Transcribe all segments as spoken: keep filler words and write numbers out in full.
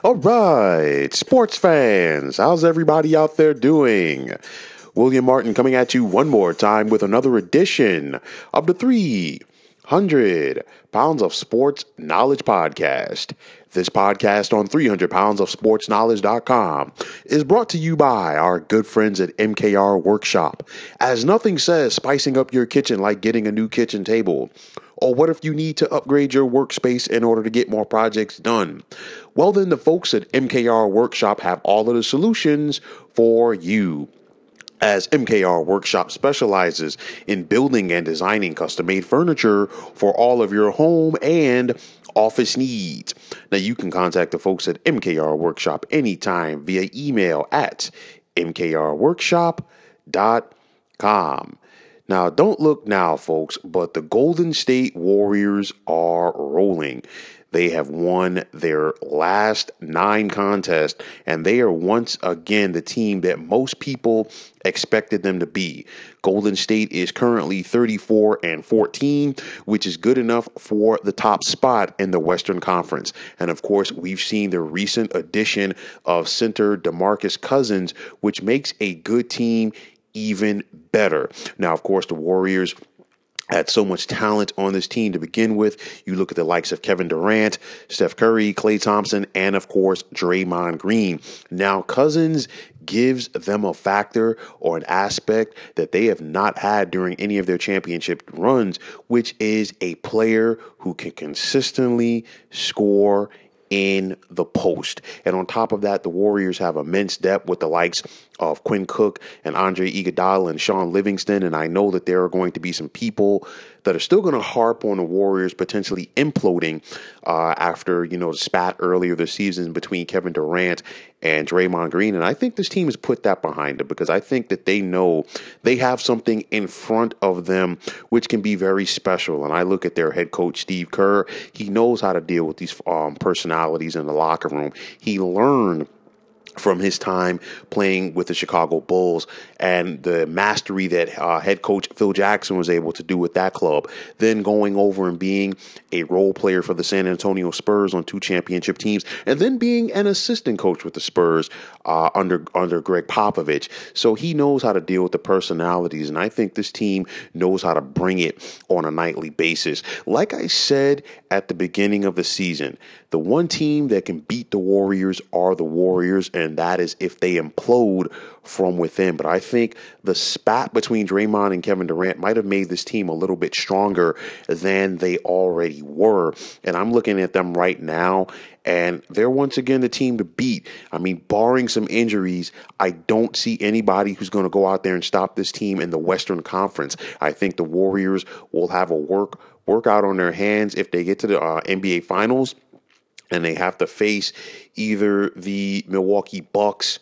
All right, sports fans, how's everybody out there doing? William Martin coming at you one more time with another edition of the three hundred Pounds of Sports Knowledge Podcast. This podcast on three hundred pounds of sports knowledge dot com is brought to you by our good friends at M K R Workshop, as nothing says spicing up your kitchen like getting a new kitchen table. Or what if you need to upgrade your workspace in order to get more projects done? Well, then the folks at M K R Workshop have all of the solutions for you. As M K R Workshop specializes in building and designing custom-made furniture for all of your home and office needs. Now, you can contact the folks at M K R Workshop anytime via email at m k r workshop dot com. Now, don't look now, folks, but the Golden State Warriors are rolling. They have won their last nine contests, and they are once again the team that most people expected them to be. Golden State is currently thirty-four and fourteen, which is good enough for the top spot in the Western Conference. And of course, we've seen the recent addition of center DeMarcus Cousins, which makes a good team even better. Now, of course, the Warriors had so much talent on this team to begin with. You look at the likes of Kevin Durant, Steph Curry, Klay Thompson, and of course, Draymond Green. Now, Cousins gives them a factor or an aspect that they have not had during any of their championship runs, which is a player who can consistently score in the post. And on top of that, the Warriors have immense depth with the likes of Quinn Cook and Andre Iguodala and Sean Livingston. And I know that there are going to be some people that are still going to harp on the Warriors potentially imploding uh, after, you know, the spat earlier this season between Kevin Durant and Draymond Green. And I think this team has put that behind them because I think that they know they have something in front of them which can be very special. And I look at their head coach, Steve Kerr. He knows how to deal with these um, personalities in the locker room. He learned from his time playing with the Chicago Bulls and the mastery that uh, head coach Phil Jackson was able to do with that club. Then going over and being a role player for the San Antonio Spurs on two championship teams, and then being an assistant coach with the Spurs uh, under under Greg Popovich. So he knows how to deal with the personalities, and I think this team knows how to bring it on a nightly basis. Like I said at the beginning of the season, the one team that can beat the Warriors are the Warriors, and that is if they implode from within. But I think the spat between Draymond and Kevin Durant might have made this team a little bit stronger than they already were. And I'm looking at them right now, and they're once again the team to beat. I mean, barring some injuries, I don't see anybody who's going to go out there and stop this team in the Western Conference. I think the Warriors will have a work workout on their hands if they get to the uh, N B A Finals, and they have to face either the Milwaukee Bucks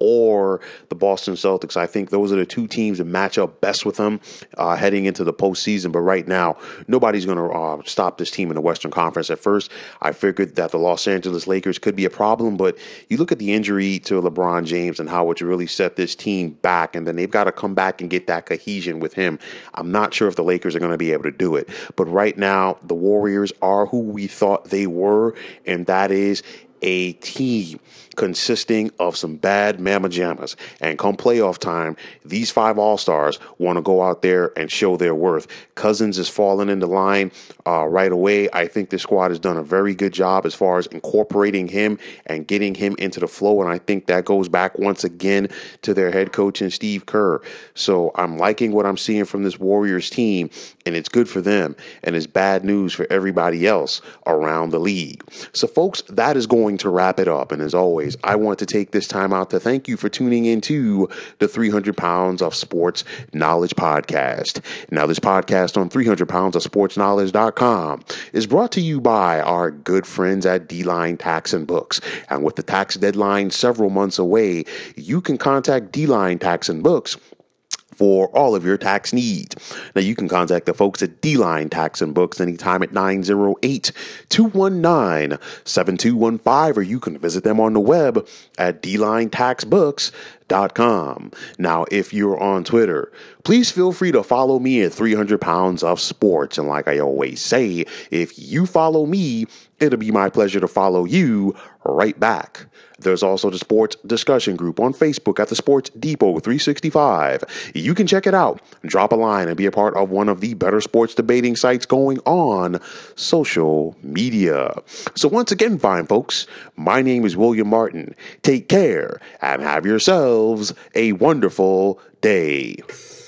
or the Boston Celtics. I think those are the two teams that match up best with them uh, heading into the postseason. But right now, nobody's going to uh, stop this team in the Western Conference. At first, I figured that the Los Angeles Lakers could be a problem, but you look at the injury to LeBron James and how it's really set this team back, and then they've got to come back and get that cohesion with him. I'm not sure if the Lakers are going to be able to do it. But right now, the Warriors are who we thought they were, and that is a team consisting of some bad mama jammas. And come playoff time, these five All-Stars want to go out there and show their worth. Cousins is falling into line uh, right away. I think this squad has done a very good job as far as incorporating him and getting him into the flow. And I think that goes back once again to their head coach and Steve Kerr. So I'm liking what I'm seeing from this Warriors team, and it's good for them. And it's bad news for everybody else around the league. So folks, that is going to wrap it up. And as always, I want to take this time out to thank you for tuning into the three hundred pounds of Sports Knowledge Podcast. Now, this podcast on three hundred pounds of sports knowledge dot com is brought to you by our good friends at D-Line Tax and Books. And with the tax deadline several months away, you can contact D-Line Tax and Books for all of your tax needs. Now, you can contact the folks at D-Line Tax and Books anytime at nine oh eight, two one nine, seven two one five, or you can visit them on the web at d line tax books dot com. Now, if you're on Twitter, please feel free to follow me at three hundred pounds of sports. And like I always say, if you follow me, it'll be my pleasure to follow you right back. There's also the sports discussion group on Facebook at the Sports Depot three sixty-five. You can check it out, drop a line, and be a part of one of the better sports debating sites going on social media. So once again, fine folks, my name is William Martin. Take care and have yourselves a wonderful day.